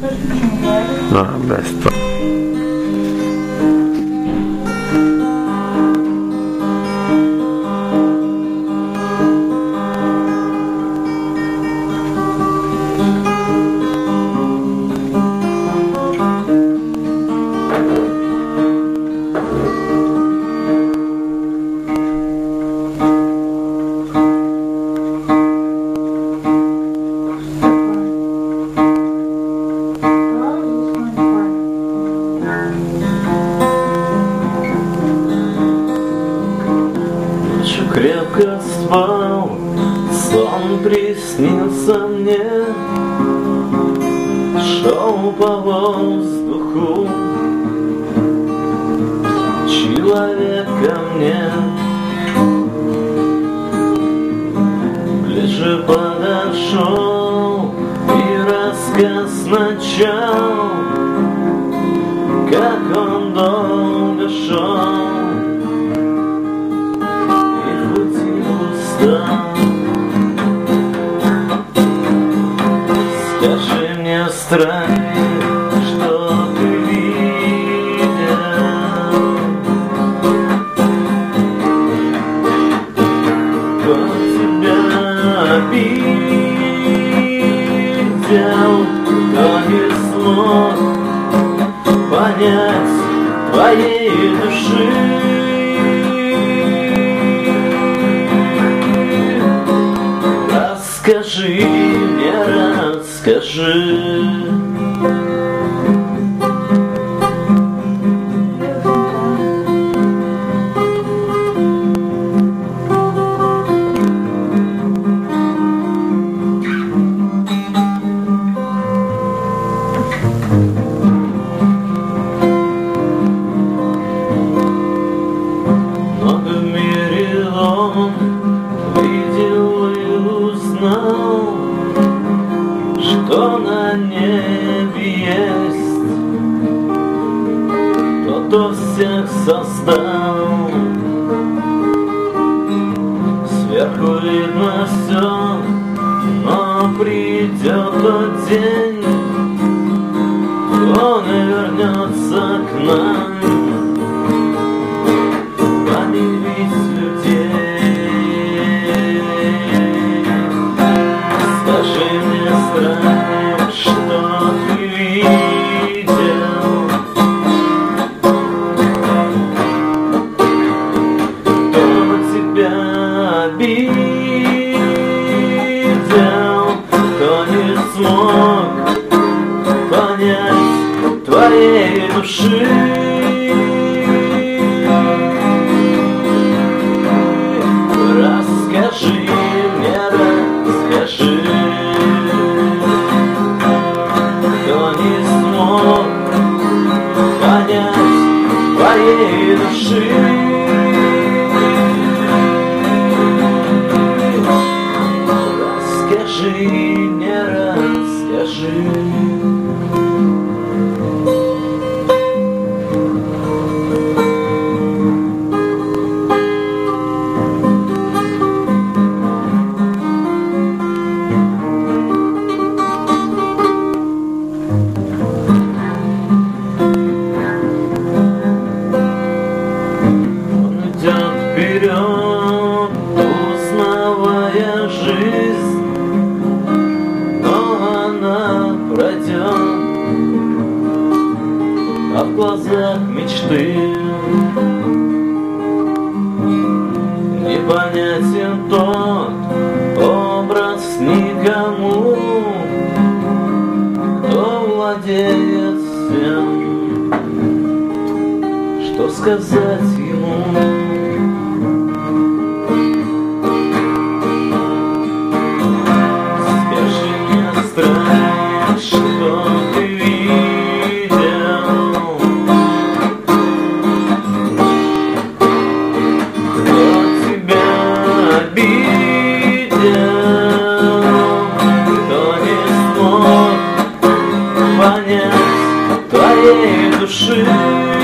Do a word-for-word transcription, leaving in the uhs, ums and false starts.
Ah, best. Крепко спал, сон приснился мне, шел по воздуху человек ко мне. Ближе подошел и рассказ начал, как он долго шел. Скажи мне, странник, что ты видел? Кто тебя обидел, кто не смог понять твоей души? Расскажи мне, расскажи. Много в мире он видел и узнал, что на небе есть тот, кто всех создал. Сверху видно все, но придет тот день, он и вернется к нам помирить людей. Скажи мне, странник, что ты видел? Кто тебя обидел, кто не смог понять твоей души? Расскажи мне, расскажи. Кто не смог понять твоей души? Расскажи мне, расскажи. Вперед, узнавая жизнь, но она пройдет, а в глазах мечты непонятен тот образ никому, кто владеет всем, что сказать ему. Что ты видел? Кто тебя обидел, кто не смог понять твоей души?